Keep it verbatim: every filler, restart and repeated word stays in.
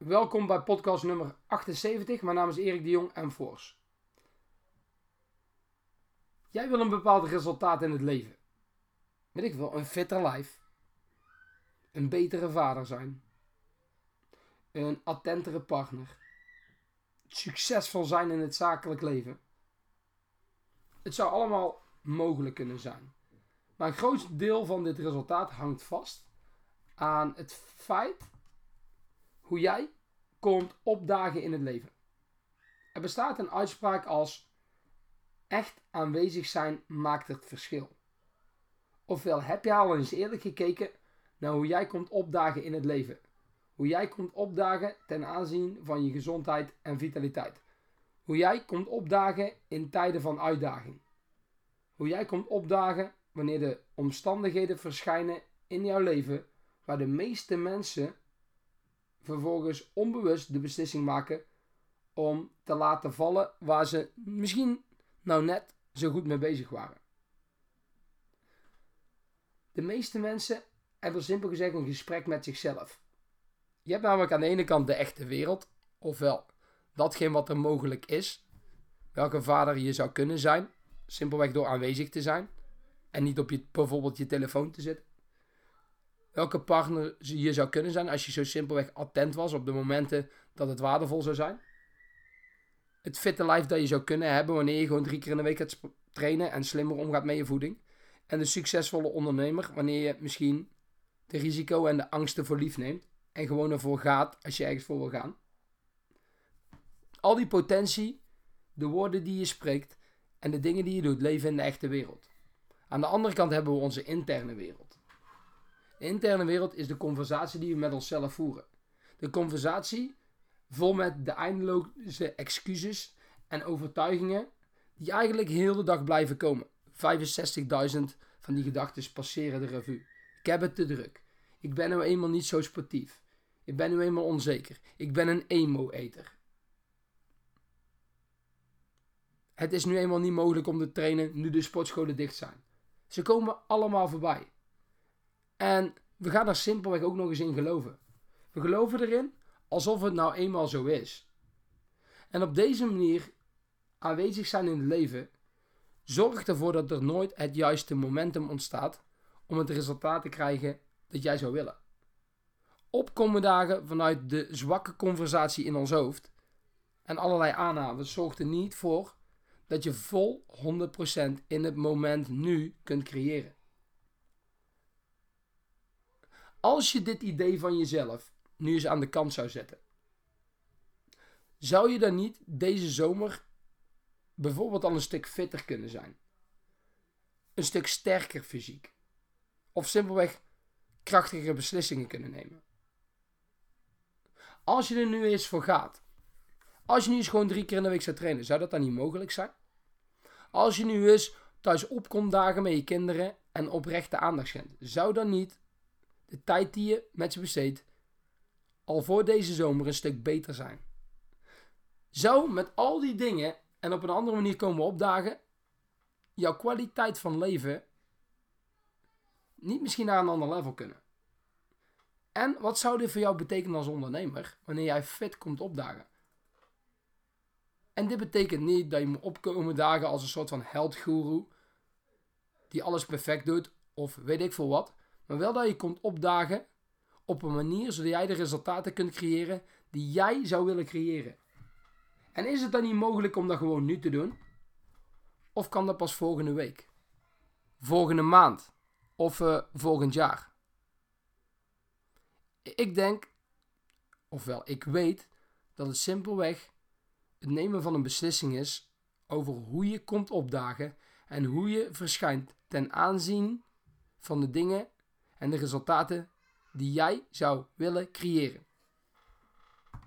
Welkom bij podcast nummer achtenzeventig. Mijn naam is Erik de Jong en Voors. Jij wil een bepaald resultaat in het leven. Weet ik wel, een fitter lijf. Een betere vader zijn. Een attentere partner. Succesvol zijn in het zakelijk leven. Het zou allemaal mogelijk kunnen zijn. Maar een groot deel van dit resultaat hangt vast aan het feit hoe jij komt opdagen in het leven. Er bestaat een uitspraak als echt aanwezig zijn maakt het verschil. Ofwel, heb je al eens eerlijk gekeken naar hoe jij komt opdagen in het leven? Hoe jij komt opdagen ten aanzien van je gezondheid en vitaliteit. Hoe jij komt opdagen in tijden van uitdaging. Hoe jij komt opdagen wanneer de omstandigheden verschijnen in jouw leven waar de meeste mensen vervolgens onbewust de beslissing maken om te laten vallen waar ze misschien nou net zo goed mee bezig waren. De meeste mensen hebben simpel gezegd een gesprek met zichzelf. Je hebt namelijk aan de ene kant de echte wereld, ofwel datgene wat er mogelijk is, welke vader je zou kunnen zijn, simpelweg door aanwezig te zijn en niet op je, bijvoorbeeld je telefoon te zitten. Welke partner je zou kunnen zijn als je zo simpelweg attent was op de momenten dat het waardevol zou zijn. Het fitte lijf dat je zou kunnen hebben wanneer je gewoon drie keer in de week gaat trainen en slimmer omgaat met je voeding. En de succesvolle ondernemer wanneer je misschien de risico en de angsten voor lief neemt en gewoon ervoor gaat als je ergens voor wil gaan. Al die potentie, de woorden die je spreekt en de dingen die je doet leven in de echte wereld. Aan de andere kant hebben we onze interne wereld. De interne wereld is de conversatie die we met onszelf voeren. De conversatie vol met de eindeloze excuses en overtuigingen die eigenlijk heel de dag blijven komen. vijfenzestigduizend van die gedachten passeren de revue. Ik heb het te druk. Ik ben nu eenmaal niet zo sportief. Ik ben nu eenmaal onzeker. Ik ben een emo-eter. Het is nu eenmaal niet mogelijk om te trainen nu de sportscholen dicht zijn. Ze komen allemaal voorbij. En we gaan er simpelweg ook nog eens in geloven. We geloven erin alsof het nou eenmaal zo is. En op deze manier aanwezig zijn in het leven zorgt ervoor dat er nooit het juiste momentum ontstaat om het resultaat te krijgen dat jij zou willen. Opkomen dagen vanuit de zwakke conversatie in ons hoofd en allerlei aannames zorgt er niet voor dat je vol honderd procent in het moment nu kunt creëren. Als je dit idee van jezelf nu eens aan de kant zou zetten, zou je dan niet deze zomer bijvoorbeeld al een stuk fitter kunnen zijn? Een stuk sterker fysiek? Of simpelweg krachtigere beslissingen kunnen nemen? Als je er nu eens voor gaat, als je nu eens gewoon drie keer in de week zou trainen, zou dat dan niet mogelijk zijn? Als je nu eens thuis opkomt dagen met je kinderen en oprechte aandacht schenkt, zou dan niet de tijd die je met ze besteedt al voor deze zomer een stuk beter zijn? Zou met al die dingen en op een andere manier komen opdagen jouw kwaliteit van leven niet misschien naar een ander level kunnen? En wat zou dit voor jou betekenen als ondernemer wanneer jij fit komt opdagen? En dit betekent niet dat je moet opkomen dagen als een soort van heldgoeroe die alles perfect doet of weet ik veel wat. Maar wel dat je komt opdagen op een manier zodat jij de resultaten kunt creëren die jij zou willen creëren. En is het dan niet mogelijk om dat gewoon nu te doen? Of kan dat pas volgende week? Volgende maand? Of uh, volgend jaar? Ik denk, ofwel ik weet, dat het simpelweg het nemen van een beslissing is over hoe je komt opdagen en hoe je verschijnt ten aanzien van de dingen en de resultaten die jij zou willen creëren.